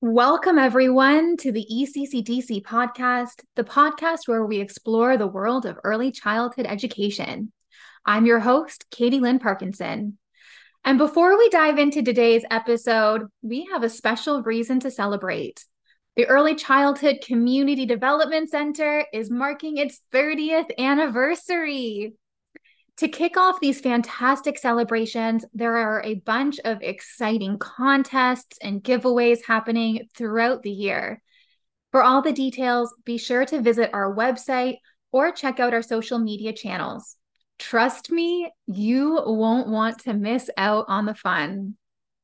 Welcome, everyone, to the ECCDC podcast, the podcast where we explore the world of early childhood education. I'm your host, Katie Lynn Parkinson. And before we dive into today's episode, we have a special reason to celebrate. The Early Childhood Community Development Center is marking its 30th anniversary. To kick off these fantastic celebrations, there are a bunch of exciting contests and giveaways happening throughout the year. For all the details, be sure to visit our website or check out our social media channels. Trust me, you won't want to miss out on the fun.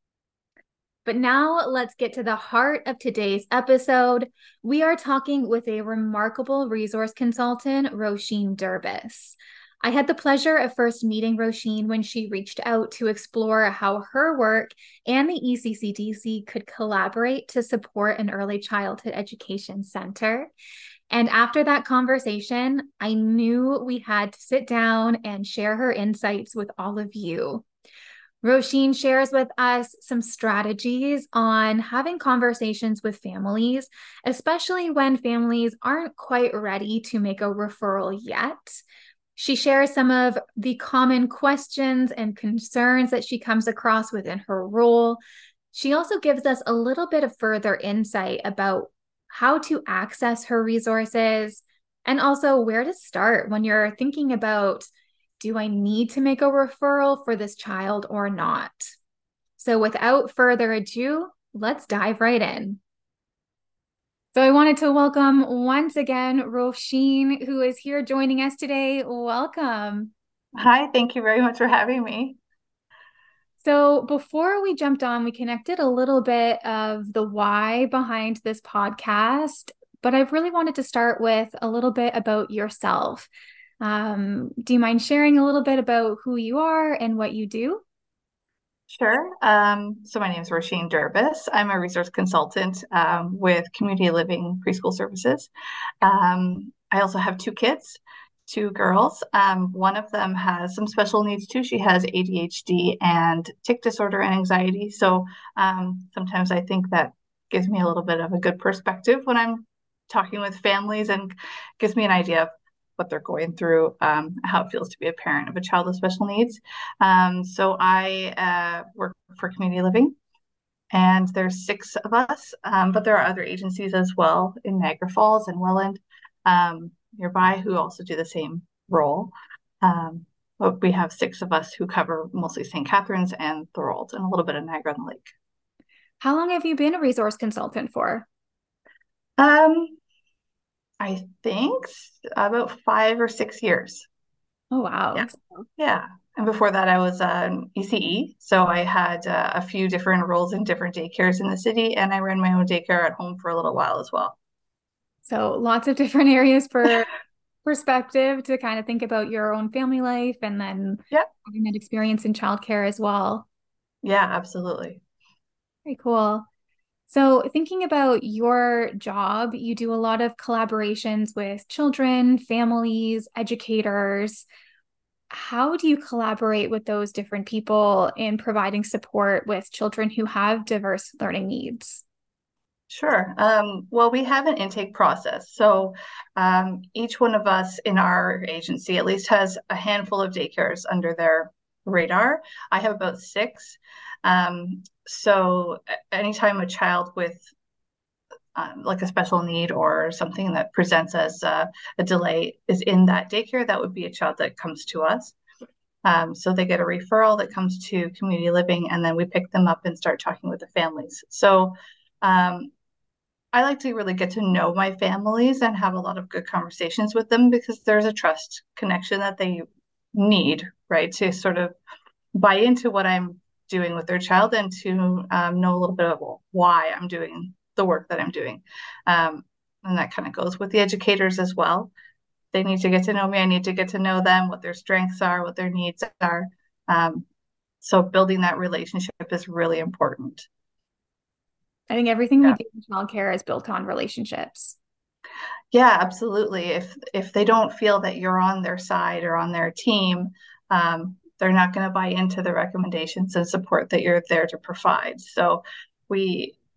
But now let's get to the heart of today's episode. We are talking with a remarkable resource consultant, Roisin Durbis. I had the pleasure of first meeting Roisin when she reached out to explore how her work and the ECCDC could collaborate to support an early childhood education center. And after that conversation, I knew we had to sit down and share her insights with all of you. Roisin shares with us some strategies on having conversations with families, especially when families aren't quite ready to make a referral yet. She shares some of the common questions and concerns that she comes across within her role. She also gives us a little bit of further insight about how to access her resources and also where to start when you're thinking about, do I need to make a referral for this child or not? So without further ado, let's dive right in. So I wanted to welcome once again Roisin, who is here joining us today. Welcome. Hi, thank you very much for having me. So before we jumped on, we connected a little bit of the why behind this podcast, but I really wanted to start with a little bit about yourself. Do you mind sharing a little bit about who you are and what you do? Sure. So my name is Roisin Durbis. I'm a resource consultant with Community Living Preschool Services. I also have two kids, two girls. One of them has some special needs too. She has ADHD and tic disorder and anxiety. So sometimes I think that gives me a little bit of a good perspective when I'm talking with families and gives me an idea of what they're going through, how it feels to be a parent of a child with special needs. So I work for Community Living, and there's six of us, but there are other agencies as well in Niagara Falls and Welland nearby who also do the same role. But we have six of us who cover mostly St. Catharines and Thorold and a little bit of Niagara on the Lake. How long have you been a resource consultant for? Um, I think about 5 or 6 years. Oh, Yeah. wow. Yeah. And before that, I was an ECE. So I had a few different roles in different daycares in the city, and I ran my own daycare at home for a little while as well. So lots of different areas for perspective to kind of think about your own family life and then Yeah. having that experience in childcare as well. Yeah, absolutely. Very cool. So, thinking about your job, you do a lot of collaborations with children, families, educators. How do you collaborate with those different people in providing support with children who have diverse learning needs? Sure. Well, we have an intake process. So each one of us in our agency at least has a handful of daycares under their radar. I have about six. So anytime a child with like a special need or something that presents as a delay is in that daycare, that would be a child that comes to us. So they get a referral that comes to community living, and then we pick them up and start talking with the families. So um, I like to really get to know my families and have a lot of good conversations with them because there's a trust connection that they need, right, to sort of buy into what I'm doing with their child and to know a little bit of why I'm doing the work that I'm doing. And that kind of goes with the educators as well. They need to get to know me. I need to get to know them, what their strengths are, what their needs are. Um, so building that relationship is really important. I think everything we Yeah. do in childcare is built on relationships. Yeah, absolutely. If they don't feel that you're on their side or on their team, they're not going to buy into the recommendations and support that you're there to provide. So we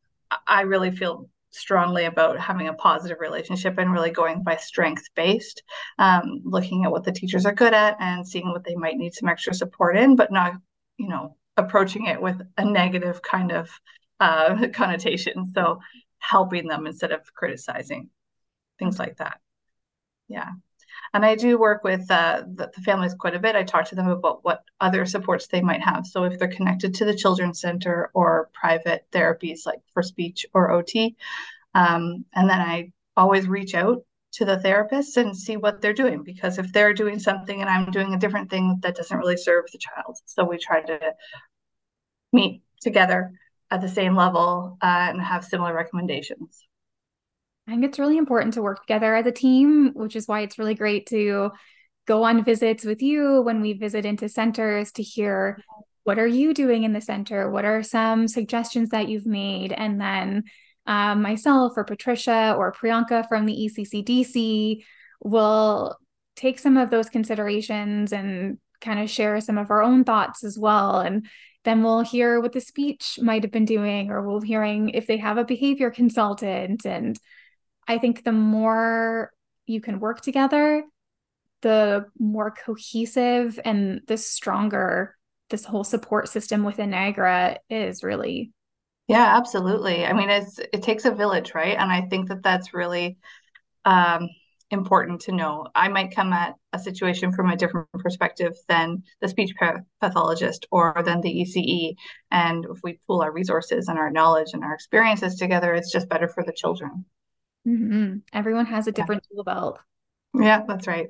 I really feel strongly about having a positive relationship and really going by strength based, looking at what the teachers are good at and seeing what they might need some extra support in, but not, approaching it with a negative kind of connotation. So helping them instead of criticizing, things like that. Yeah. And I do work with the families quite a bit. I talk to them about what other supports they might have. So if they're connected to the Children's Center or private therapies like for speech or OT, and then I always reach out to the therapists and see what they're doing, because if they're doing something and I'm doing a different thing, that doesn't really serve the child. So we try to meet together at the same level and have similar recommendations. I think it's really important to work together as a team, which is why it's really great to go on visits with you when we visit into centers to hear what are you doing in the center? What are some suggestions that you've made? And then myself or Patricia or Priyanka from the ECCDC will take some of those considerations and kind of share some of our own thoughts as well. And then we'll hear what the speech might have been doing, or we'll hearing if they have a behavior consultant. And I think the more you can work together, the more cohesive and the stronger this whole support system within Niagara is really. Yeah, absolutely. I mean, it takes a village, right? And I think that that's really important to know. I might come at a situation from a different perspective than the speech pathologist or than the ECE. And if we pool our resources and our knowledge and our experiences together, it's just better for the children. Mm-hmm. Everyone has a different tool belt. Yeah, that's right.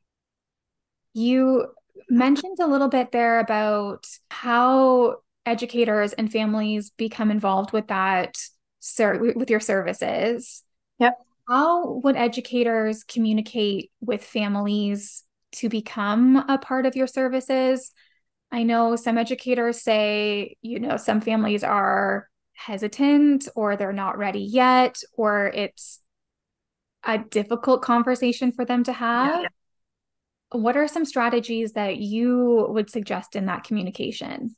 You mentioned a little bit there about how educators and families become involved with that, with your services. Yep. How would educators communicate with families to become a part of your services? I know some educators say, some families are hesitant or they're not ready yet, or it's a difficult conversation for them to have. Yeah. What are some strategies that you would suggest in that communication?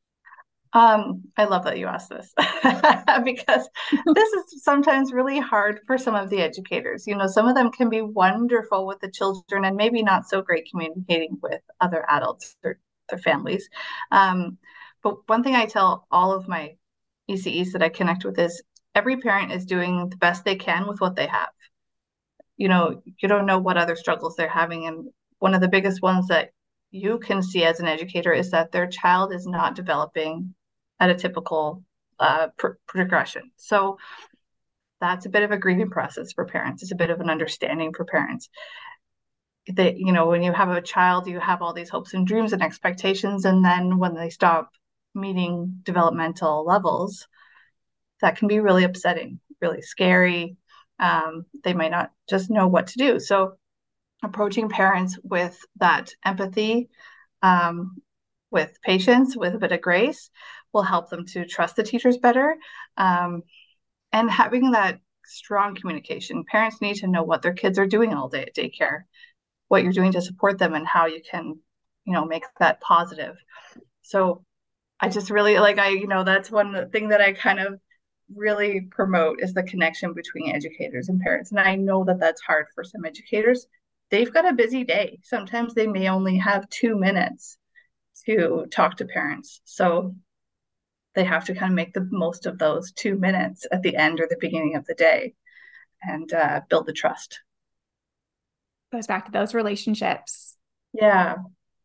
I love that you asked this because this is sometimes really hard for some of the educators. Some of them can be wonderful with the children and maybe not so great communicating with other adults or their families. But one thing I tell all of my ECEs that I connect with is every parent is doing the best they can with what they have. You don't know what other struggles they're having. And one of the biggest ones that you can see as an educator is that their child is not developing at a typical progression. So that's a bit of a grieving process for parents. It's a bit of an understanding for parents. That, when you have a child, you have all these hopes and dreams and expectations. And then when they stop meeting developmental levels, that can be really upsetting, really scary. They might not just know what to do. So approaching parents with that empathy, with patience, with a bit of grace, will help them to trust the teachers better. And having that strong communication. Parents need to know what their kids are doing all day at daycare, what you're doing to support them, and how you can, make that positive. So I just really that's one thing that I kind of really promote is the connection between educators and parents. And I know that that's hard for some educators. They've got a busy day. Sometimes they may only have 2 minutes to talk to parents. So they have to kind of make the most of those 2 minutes at the end or the beginning of the day and build the trust. Goes back to those relationships. Yeah.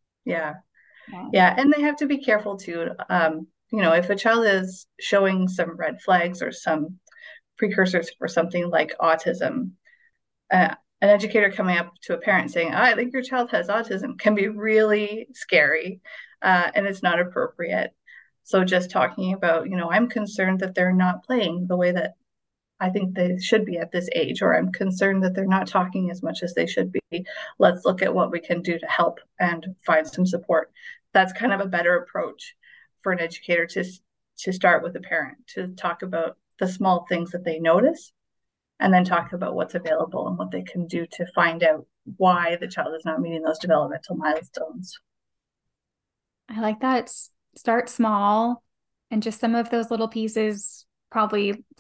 And they have to be careful too. If a child is showing some red flags or some precursors for something like autism, an educator coming up to a parent saying, I think your child has autism, can be really scary, and it's not appropriate. So just talking about, I'm concerned that they're not playing the way that I think they should be at this age, or I'm concerned that they're not talking as much as they should be. Let's look at what we can do to help and find some support. That's kind of a better approach for an educator to start with a parent, to talk about the small things that they notice, and then talk about what's available and what they can do to find out why the child is not meeting those developmental milestones. I like that. Start small, and just some of those little pieces probably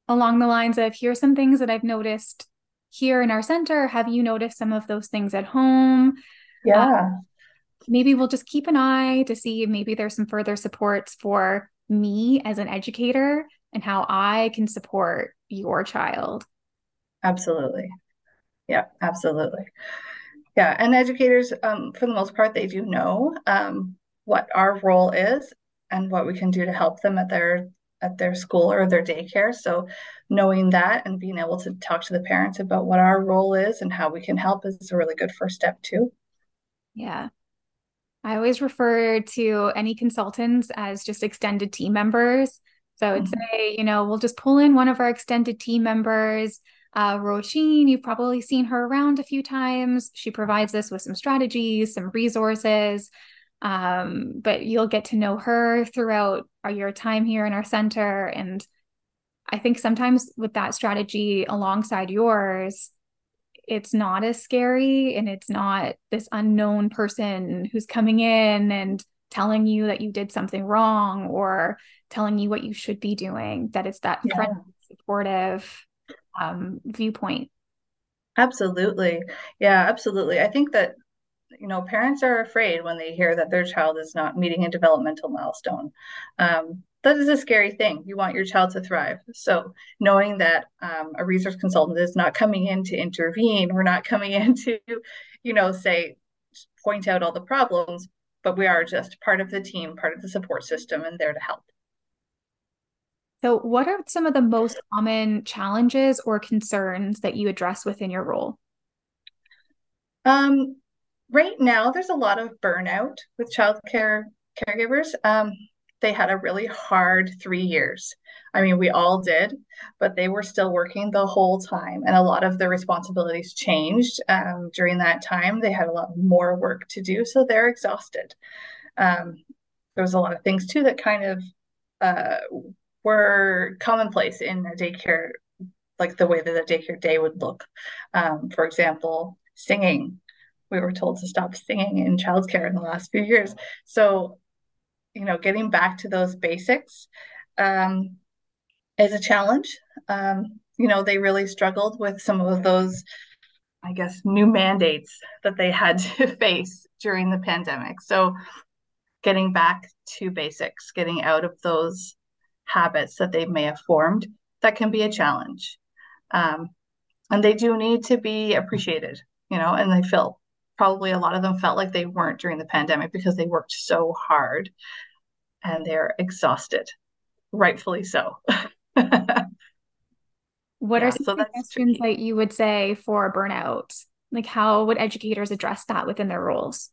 along the lines of, here's some things that I've noticed here in our center. Have you noticed some of those things at home? Uh, Yeah, Maybe we'll just keep an eye to see if maybe there's some further supports for me as an educator and how I can support your child. absolutely. Yeah, absolutely. Yeah, and educators, for the most part, they do know what our role is and what we can do to help them at their school or their daycare. So knowing that and being able to talk to the parents about what our role is and how we can help is a really good first step too. Yeah. I always refer to any consultants as just extended team members. So I'd Mhm. say, we'll just pull in one of our extended team members. Roisin, you've probably seen her around a few times. She provides us with some strategies, some resources, but you'll get to know her throughout your time here in our center. And I think sometimes with that strategy alongside yours, it's not as scary and it's not this unknown person who's coming in and telling you that you did something wrong or telling you what you should be doing, that it's that friendly, Yeah, supportive viewpoint. absolutely. Yeah, absolutely. I think that parents are afraid when they hear that their child is not meeting a developmental milestone. That is a scary thing. You want your child to thrive. So knowing that a resource consultant is not coming in to intervene, we're not coming in to, say, point out all the problems, but we are just part of the team, part of the support system, and there to help. So, what are some of the most common challenges or concerns that you address within your role? Um, right now, there's a lot of burnout with childcare caregivers. They had a really hard 3 years. I mean, we all did, but they were still working the whole time, and a lot of their responsibilities changed during that time. They had a lot more work to do, so they're exhausted. Um, there was a lot of things too that kind of uh, were commonplace in a daycare, like the way that a daycare day would look. For example, singing. We were told to stop singing in childcare in the last few years. So, getting back to those basics um, is a challenge. They really struggled with some of those, I guess, new mandates that they had to face during the pandemic. So, getting back to basics, getting out of those habits that they may have formed, that can be a challenge. Um, and they do need to be appreciated, and they feel probably a lot of them felt like they weren't during the pandemic because they worked so hard and they're exhausted, rightfully so. What are Yeah, some so that's suggestions tricky. that you would say for burnout? Like, how would educators address that within their roles?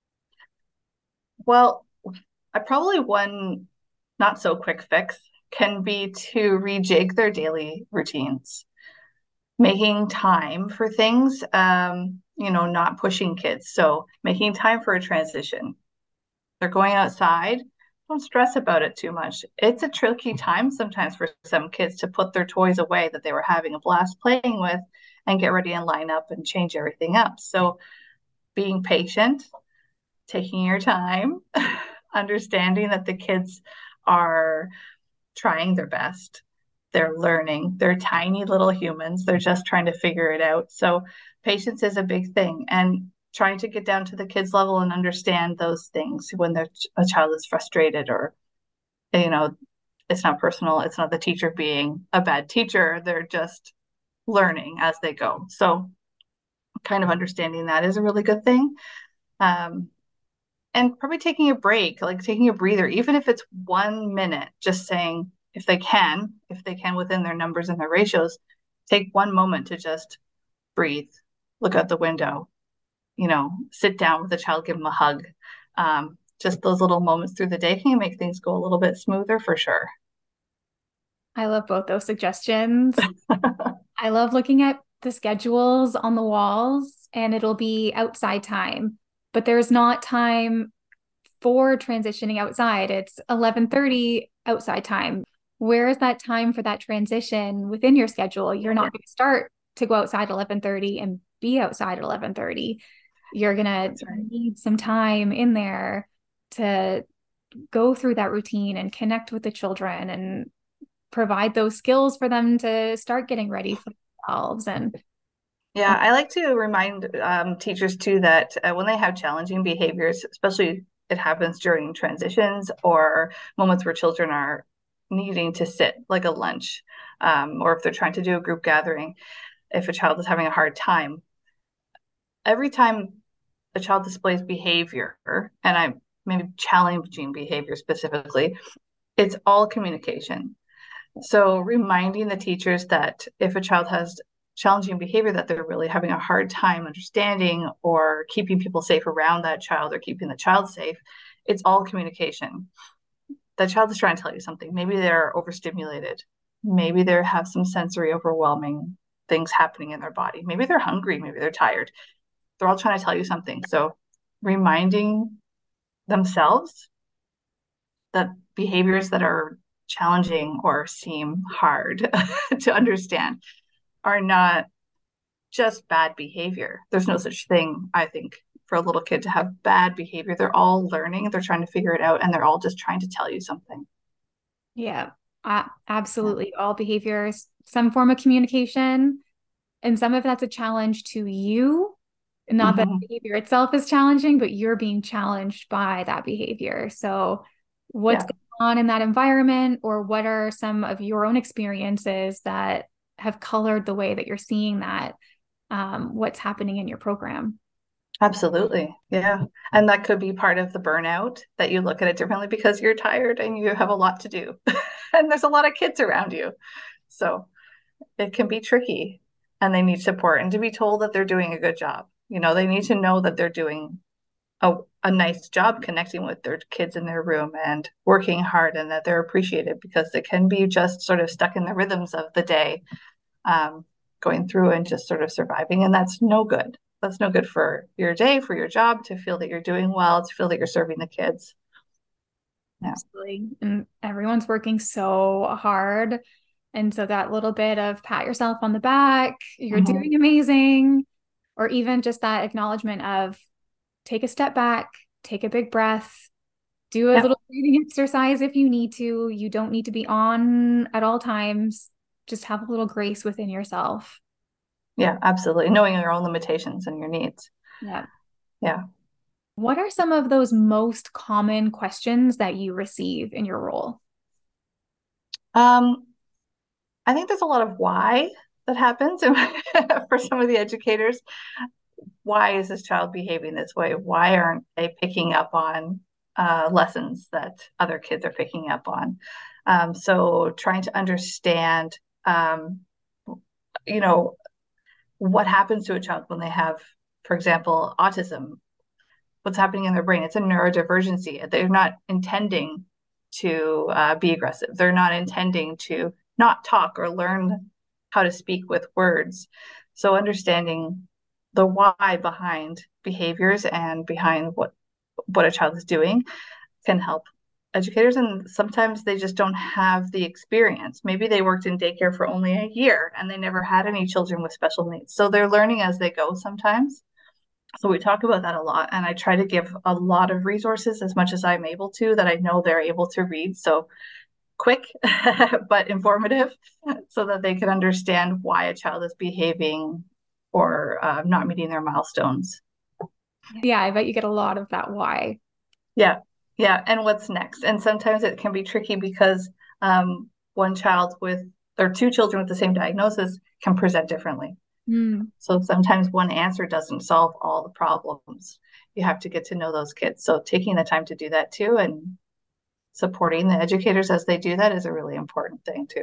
Well, I probably one not so quick fix can be to rejig their daily routines, making time for things, not pushing kids. So making time for a transition. They're going outside. Don't stress about it too much. It's a tricky time sometimes for some kids to put their toys away that they were having a blast playing with and get ready and line up and change everything up. So being patient, taking your time, understanding that the kids are trying their best. They're learning. They're tiny little humans. They're just trying to figure it out. So patience is a big thing. And trying to get down to the kids level and understand those things when a child is frustrated or, you know, it's not personal. It's not the teacher being a bad teacher. They're just learning as they go. So kind of understanding that is a really good thing. Um, and probably taking a break, like taking a breather, even if it's 1 minute, just saying if they can within their numbers and their ratios, take one moment to just breathe, look out the window, sit down with the child, give them a hug. Just those little moments through the day can make things go a little bit smoother for sure. I love both those suggestions. I love looking at the schedules on the walls and it'll be outside time, but there's not time for transitioning outside. It's 11:30 outside time. Where is that time for that transition within your schedule? You're not going to start to go outside at 11:30 and be outside at 11:30. You're going to That's right. need some time in there to go through that routine and connect with the children and provide those skills for them to start getting ready for themselves. Yeah, I like to remind teachers too that when they have challenging behaviors, especially it happens during transitions or moments where children are needing to sit like a lunch, or if they're trying to do a group gathering, if a child is having a hard time, every time a child displays behavior, and I'm maybe challenging behavior specifically, it's all communication. So reminding the teachers that if a child has challenging behavior that they're really having a hard time understanding or keeping people safe around that child or keeping the child safe, it's all communication. The child is trying to tell you something. Maybe they're overstimulated. Maybe they have some sensory overwhelming things happening in their body. Maybe they're hungry. Maybe they're tired. They're all trying to tell you something. So reminding themselves that behaviors that are challenging or seem hard to understand are not just bad behavior. There's no such thing, I think, for a little kid to have bad behavior. They're all learning, they're trying to figure it out, and they're all just trying to tell you something. Yeah, absolutely. All behaviors, some form of communication, and some of that's a challenge to you. Not that Mm-hmm. behavior itself is challenging, but you're being challenged by that behavior. So, what's Yeah, going on in that environment, or what are some of your own experiences that have colored the way that you're seeing that? What's happening in your program? absolutely. Yeah. And that could be part of the burnout that you look at it differently because you're tired and you have a lot to do. And there's a lot of kids around you. So it can be tricky and they need support and to be told that they're doing a good job. You know, they need to know that they're doing a nice job connecting with their kids in their room and working hard and that they're appreciated because they can be just sort of stuck in the rhythms of the day, um, going through and just sort of surviving. And that's no good. That's no good for your day, for your job, to feel that you're doing well, to feel that you're serving the kids. Yeah. Absolutely. And everyone's working so hard. And so that little bit of pat yourself on the back, you're Mm-hmm. doing amazing, or even just that acknowledgement of take a step back, take a big breath, do a Yeah. little breathing exercise if you need to. You don't need to be on at all times. Just have a little grace within yourself. Yeah, absolutely. Knowing your own limitations and your needs. Yeah. Yeah. What are some of those most common questions that you receive in your role? Um, I think there's a lot of why that happens for some of the educators. Why is this child behaving this way? Why aren't they picking up on lessons that other kids are picking up on? So trying to understand, um, you know, what happens to a child when they have, for example, autism. What's happening in their brain? It's a neurodivergency. They're not intending to be aggressive. They're not intending to not talk or learn how to speak with words. So understanding the why behind behaviors and behind what a child is doing can help educators. And sometimes they just don't have the experience. Maybe they worked in daycare for only a year and they never had any children with special needs. So they're learning as they go sometimes. So we talk about that a lot, and I try to give a lot of resources as much as I'm able to that I know they're able to read. So quick but informative so that they can understand why a child is behaving or not meeting their milestones. Yeah, I bet you get a lot of that why. Yeah, yeah. And what's next? And sometimes it can be tricky because one child with or two children with the same diagnosis can present differently. Mm. So sometimes one answer doesn't solve all the problems. You have to get to know those kids. So taking the time to do that too and supporting the educators as they do that is a really important thing too.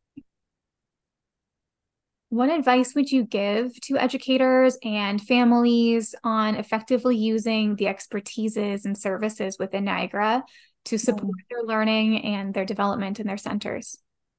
What advice would you give to educators and families on effectively using the expertises and services within Niagara to support their learning and their development in their centers?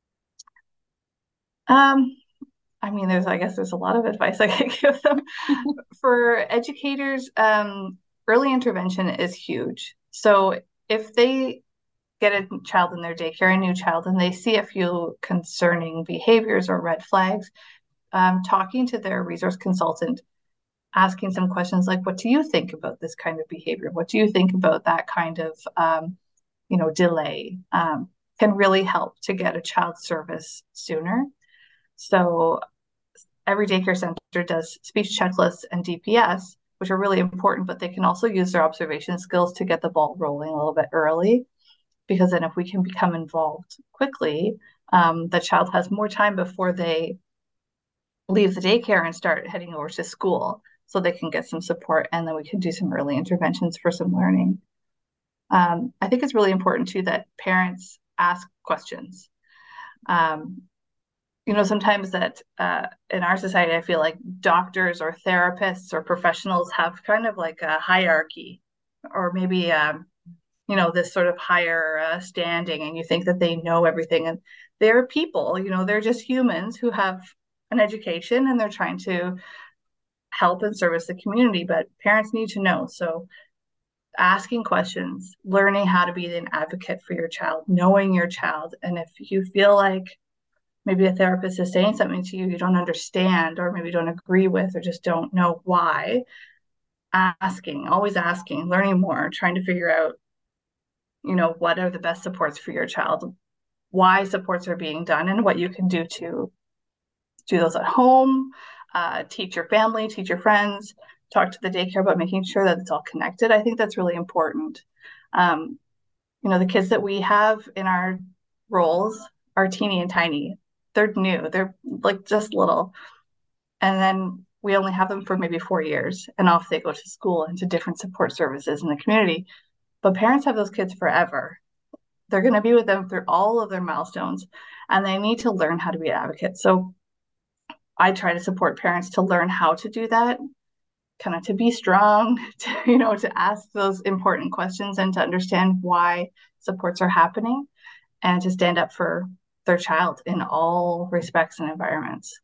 Um, I mean, I guess there's a lot of advice I could give them. For educators, early intervention is huge. So if they get a child in their daycare, a new child, and they see a few concerning behaviors or red flags, talking to their resource consultant, asking some questions like, what do you think about this kind of behavior? What do you think about that kind of, delay? can really help to get a child service sooner. So every daycare center does speech checklists and DPS, which are really important, but they can also use their observation skills to get the ball rolling a little bit early. Because then if we can become involved quickly, the child has more time before they leave the daycare and start heading over to school so they can get some support, and then we can do some early interventions for some learning. I think it's really important too that parents ask questions. Sometimes that in our society, I feel like doctors or therapists or professionals have kind of like a hierarchy, or maybe this sort of higher standing, and you think that they know everything. And they're people, they're just humans who have an education and they're trying to help and service the community, but parents need to know. So asking questions, learning how to be an advocate for your child, knowing your child. And if you feel like maybe a therapist is saying something to you you don't understand, or maybe don't agree with, or just don't know why, always asking, learning more, trying to figure out, what are the best supports for your child, why supports are being done, and what you can do to do those at home, teach your family, teach your friends, talk to the daycare about making sure that it's all connected. I think that's really important. The kids that we have in our roles are teeny and tiny. They're new. They're like just little. And then we only have them for maybe 4 years, and off they go to school and to different support services in the community. But parents have those kids forever. They're going to be with them through all of their milestones, and they need to learn how to be an advocate. So I try to support parents to learn how to do that, kind of to be strong, to ask those important questions and to understand why supports are happening, and to stand up for their child in all respects and environments.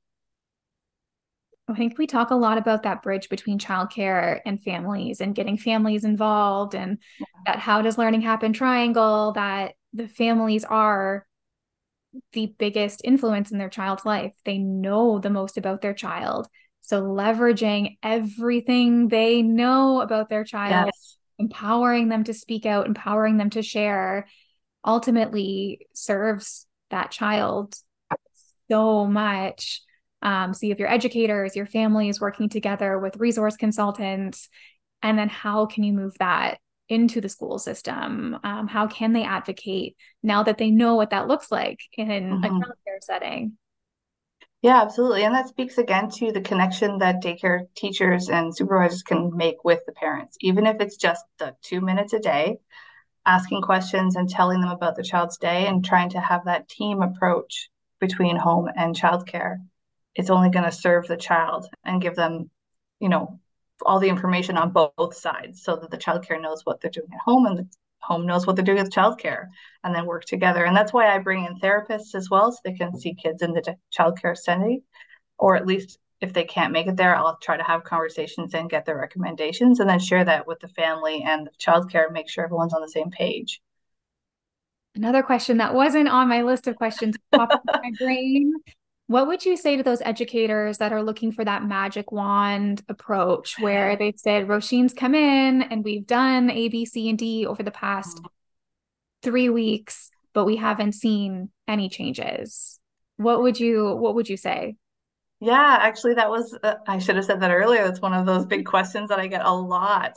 I think we talk a lot about that bridge between childcare and families and getting families involved, and that how does learning happen triangle, that the families are the biggest influence in their child's life. They know the most about their child. So leveraging everything they know about their child, yes, empowering them to speak out, empowering them to share, ultimately serves that child so much. So you have your educators, your families working together with resource consultants, and then how can you move that into the school system? How can they advocate now that they know what that looks like in a childcare setting? Yeah, absolutely. And that speaks again to the connection that daycare teachers and supervisors can make with the parents, even if it's just the 2 minutes a day, asking questions and telling them about the child's day and trying to have that team approach between home and childcare. It's only going to serve the child and give them, all the information on both sides, so that the childcare knows what they're doing at home and the home knows what they're doing with childcare, and then work together. And that's why I bring in therapists as well, so they can see kids in the childcare setting, or at least if they can't make it there, I'll try to have conversations and get their recommendations, and then share that with the family and the childcare and make sure everyone's on the same page. Another question that wasn't on my list of questions popped in my brain. What would you say to those educators that are looking for that magic wand approach, where they've said, Roisin's come in and we've done A, B, C, and D over the past 3 weeks, but we haven't seen any changes? What would you say? Yeah, actually, that was, I should have said that earlier. That's one of those big questions that I get a lot.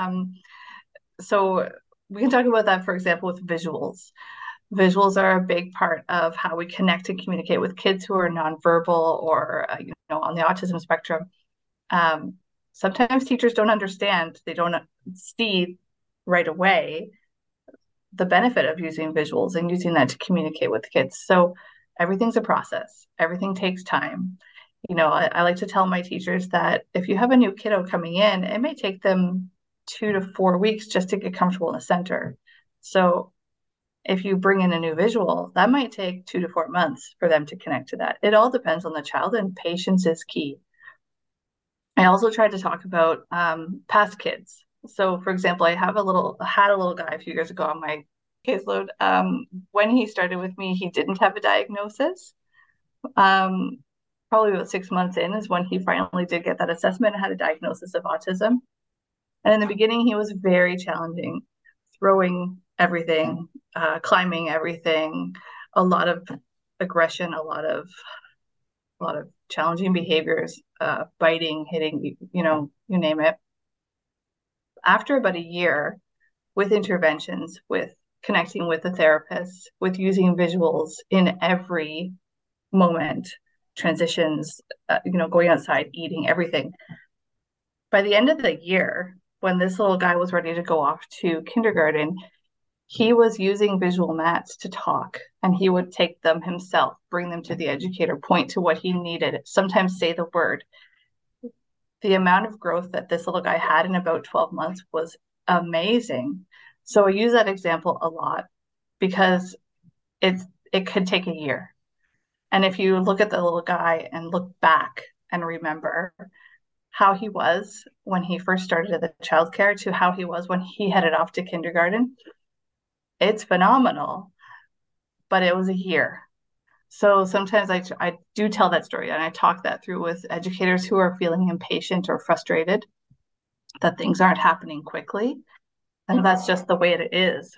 So we can talk about that, for example, with visuals. Visuals are a big part of how we connect and communicate with kids who are nonverbal or, on the autism spectrum. Sometimes teachers don't understand, they don't see right away the benefit of using visuals and using that to communicate with kids. So everything's a process. Everything takes time. I like to tell my teachers that if you have a new kiddo coming in, it may take them 2 to 4 weeks just to get comfortable in the center. So if you bring in a new visual, that might take 2 to 4 months for them to connect to that. It all depends on the child, and patience is key. I also tried to talk about past kids. So, for example, I had a little guy a few years ago on my caseload. When he started with me, he didn't have a diagnosis. Probably about 6 months in is when he finally did get that assessment and had a diagnosis of autism. And in the beginning, he was very challenging, throwing everything, climbing everything, a lot of aggression, a lot of challenging behaviors, biting, hitting, you name it. After about a year, with interventions, with connecting with the therapist, with using visuals in every moment, transitions, going outside, eating, everything. By the end of the year, when this little guy was ready to go off to kindergarten, he was using visual mats to talk, and he would take them himself, bring them to the educator, point to what he needed, sometimes say the word. The amount of growth that this little guy had in about 12 months was amazing. So I use that example a lot because it could take a year. And if you look at the little guy and look back and remember how he was when he first started at the childcare to how he was when he headed off to kindergarten, it's phenomenal. But it was a year. So sometimes I do tell that story and I talk that through with educators who are feeling impatient or frustrated that things aren't happening quickly. And that's just the way it is.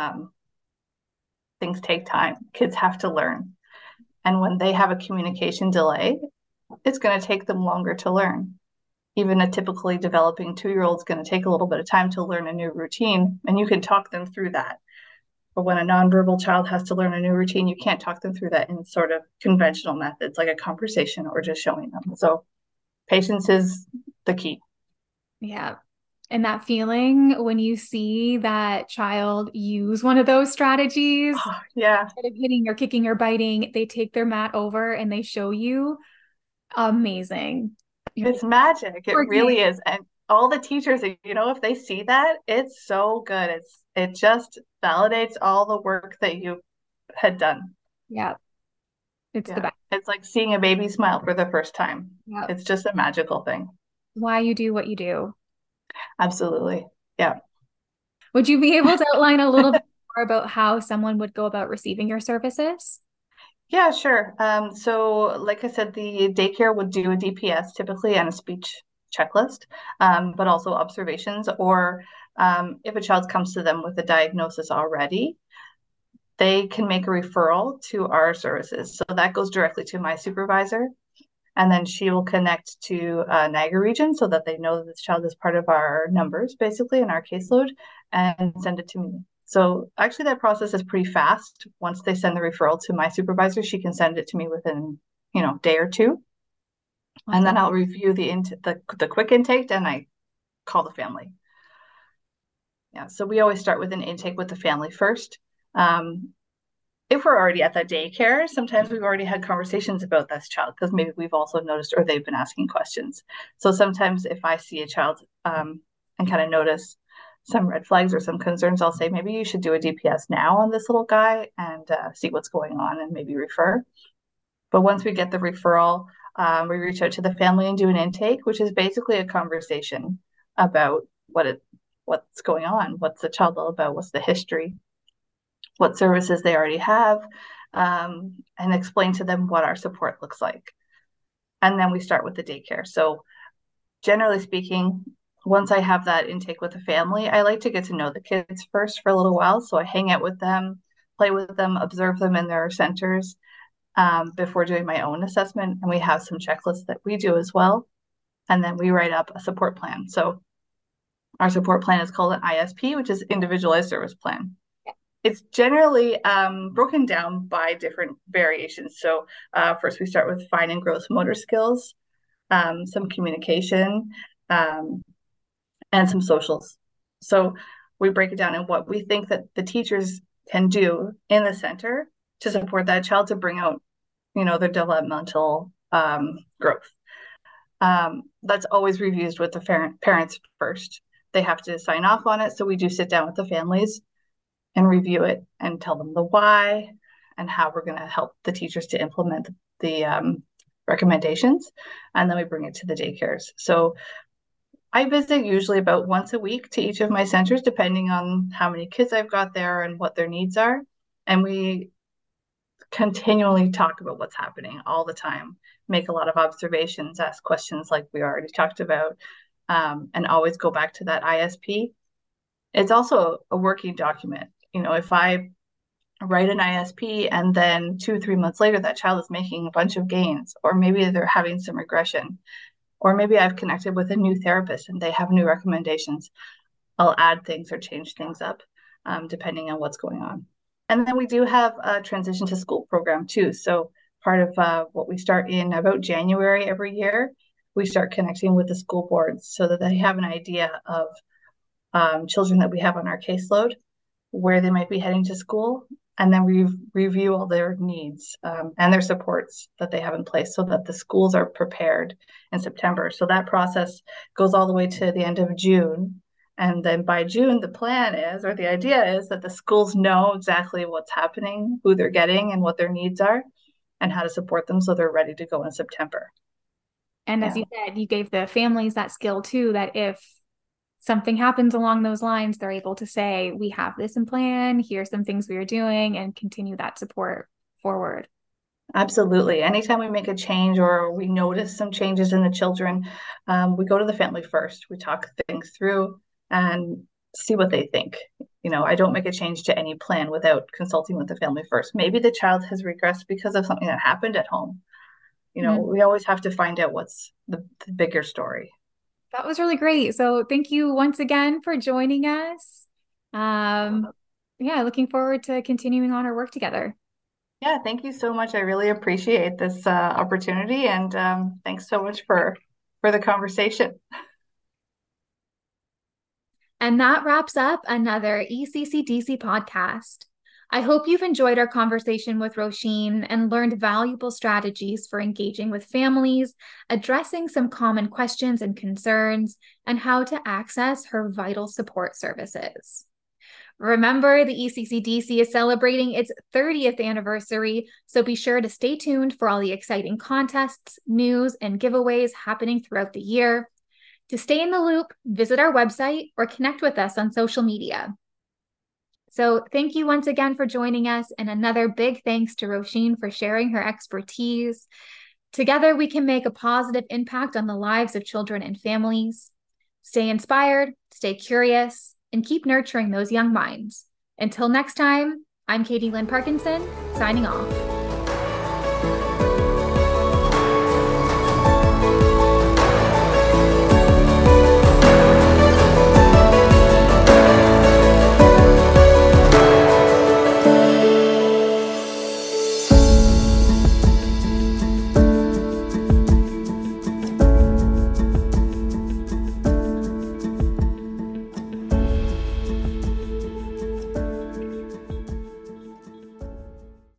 Things take time. Kids have to learn. And when they have a communication delay, it's going to take them longer to learn. Even a typically developing 2-year-old is going to take a little bit of time to learn a new routine, and you can talk them through that. But when a nonverbal child has to learn a new routine, you can't talk them through that in sort of conventional methods like a conversation or just showing them. So patience is the key. Yeah. And that feeling when you see that child use one of those strategies, yeah, instead of hitting or kicking or biting, they take their mat over and they show you. Amazing. it's magic. It really is. And all the teachers, if they see that, it's so good. It just validates all the work that you had done. Yeah. It's the best. It's like seeing a baby smile for the first time. Yeah. It's just a magical thing. Why you do what you do. Absolutely. Yeah. Would you be able to outline a little bit more about how someone would go about receiving your services? Yeah, sure. So like I said, the daycare would do a DPS typically and a speech checklist, but also observations, or if a child comes to them with a diagnosis already, they can make a referral to our services. So that goes directly to my supervisor, and then she will connect to Niagara region so that they know that this child is part of our numbers, basically, in our caseload, and send it to me. So actually that process is pretty fast. Once they send the referral to my supervisor, she can send it to me within, day or two. Awesome. And then I'll review the quick intake and I call the family. Yeah, so we always start with an intake with the family first. If we're already at that daycare, sometimes we've already had conversations about this child because maybe we've also noticed or they've been asking questions. So sometimes if I see a child and kind of notice some red flags or some concerns, I'll say, maybe you should do a DPS now on this little guy and see what's going on and maybe refer. But once we get the referral, we reach out to the family and do an intake, which is basically a conversation about what's going on, what's the child all about, what's the history, what services they already have, and explain to them what our support looks like. And then we start with the daycare. So generally speaking, once I have that intake with the family, I like to get to know the kids first for a little while. So I hang out with them, play with them, observe them in their centers before doing my own assessment. And we have some checklists that we do as well. And then we write up a support plan. So our support plan is called an ISP, which is Individualized Service Plan. It's generally broken down by different variations. So first we start with fine and gross motor skills, some communication, and some socials. So we break it down in what we think that the teachers can do in the center to support that child to bring out, their developmental growth. That's always reviewed with the parents first. They have to sign off on it. So we do sit down with the families and review it and tell them the why and how we're going to help the teachers to implement the recommendations. And then we bring it to the daycares. So I visit usually about once a week to each of my centers, depending on how many kids I've got there and what their needs are. And we continually talk about what's happening all the time, make a lot of observations, ask questions like we already talked about, and always go back to that ISP. It's also a working document. If I write an ISP, and then 2 or 3 months later, that child is making a bunch of gains, or maybe they're having some regression, or maybe I've connected with a new therapist and they have new recommendations. I'll add things or change things up depending on what's going on. And then we do have a transition to school program too. So part of what we start in about January every year, we start connecting with the school boards so that they have an idea of children that we have on our caseload, where they might be heading to school, and then we review all their needs and their supports that they have in place so that the schools are prepared in September. So that process goes all the way to the end of June. And then by June, the plan is, or the idea is, that the schools know exactly what's happening, who they're getting, and what their needs are, and how to support them so they're ready to go in September. And as you said, you gave the families that skill too, that if something happens along those lines, they're able to say, we have this in plan, here's some things we are doing, and continue that support forward. Absolutely. Anytime we make a change or we notice some changes in the children, we go to the family first. We talk things through and see what they think. I don't make a change to any plan without consulting with the family first. Maybe the child has regressed because of something that happened at home. We always have to find out what's the bigger story. That was really great. So thank you once again for joining us. Looking forward to continuing on our work together. Yeah, thank you so much. I really appreciate this opportunity, and thanks so much for the conversation. And that wraps up another ECCDC podcast. I hope you've enjoyed our conversation with Roisin and learned valuable strategies for engaging with families, addressing some common questions and concerns, and how to access her vital support services. Remember, the ECCDC is celebrating its 30th anniversary, so be sure to stay tuned for all the exciting contests, news, and giveaways happening throughout the year. To stay in the loop, visit our website or connect with us on social media. So thank you once again for joining us, and another big thanks to Roisin for sharing her expertise. Together, we can make a positive impact on the lives of children and families. Stay inspired, stay curious, and keep nurturing those young minds. Until next time, I'm Katie Lynn Parkinson, signing off.